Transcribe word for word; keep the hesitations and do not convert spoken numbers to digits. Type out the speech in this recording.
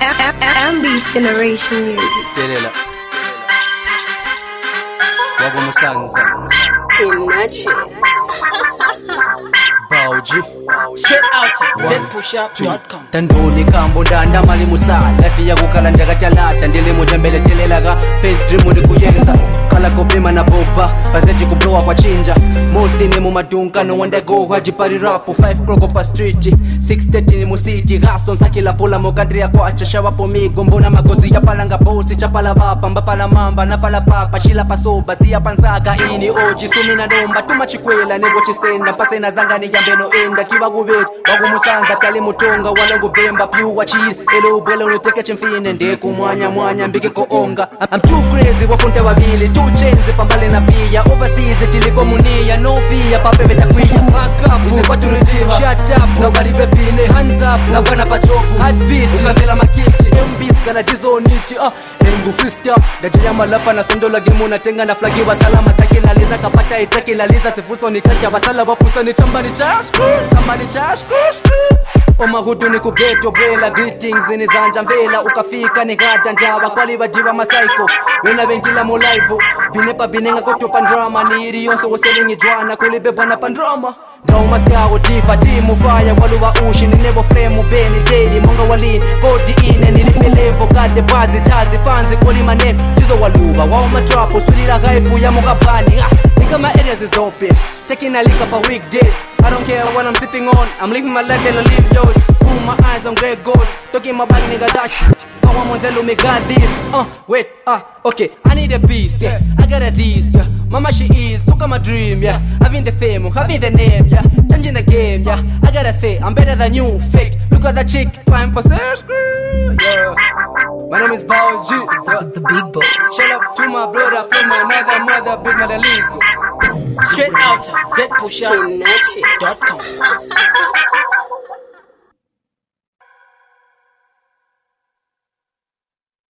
M B's Generation Music. Delela Wabo Musanza Imagine. Bauji Straight out z push up dot com. Tandoni kambo ndanda mali musala Life ya kukala ndakatalata ndile moja mbele telelaga Face dream ni kuyenza Kala kopima na boba Pazeji kublowa kwa chinja Mosti ni mumadunka No wonder go haji pari rapo five kroko pa street six thirty ni musiti Gaston sakila pola mokandri ya kwa chashawa pomigo Mbona magozi ya palanga bosi Chapala vapa mbapala mamba Napala papa Shila pasoba Zia pansaga ini oji Sumina domba Tuma chikwela Nebo chisenda Pasena zanga ni yambeno enda Tiwa gubet Wagu musanza Kali mutonga Walongo bemba Piu wachiri Elo ubwele unuteke chemfine Ndeku mwanya mwanya Mbike koonga I'm too crazy Wafunte wavili Two chains Pambale na pia Overseas Tiliko munia No fear Pape veta kuija Back up Ise kwa tunitiwa Shut up Na walibe pine Hands up Na wana pachoku Heartbeat Ukavela makiki M B's kana jizo niti Ah Engu freestyle Dajaya malapa na sondola Gemu na tenga na flagi wa salama Taki laliza kapata itaki laliza Sifuso ni kati ya wasala Wafuso ni chamba ni chashku Chamba ni chashku Oma hudu ni kugeto bela Greetings ni zanja mvela Ukafika ni gada njawa Kwali wajiwa masaiko Wena wengila mo live Binepa binenga koto pandrama Niri yonso waselingi jwana Kulibe bwana pandrama Drauma stiago tifa timu fire Waluwa ushi ni nebo fremu Beni daily monga walini Koti ine nilipelevo Kade bazi chazi fanzi Koli mane Jizo waluwa Wao matrapo Swilila gaifu ya monga bani ah, Nigga my areas is dope Taking a lick up for weekdays I don't care what I'm sipping on I'm living my life, they'll live yours Put my eyes on great goals Talking my bag, nigga, dash Power Monzello, me got this Uh, wait, ah, uh, okay I need a piece, yeah I got a this, yeah Mama, she is, look at my dream, yeah Having the fame, having the name, yeah Changing the game, yeah I gotta say, I'm better than you, fake Look at that chick, climb for search, yeah My name is Bauji The, the big boss. Shout out to my brother from another mother, big mother league Straight out z push up dot com.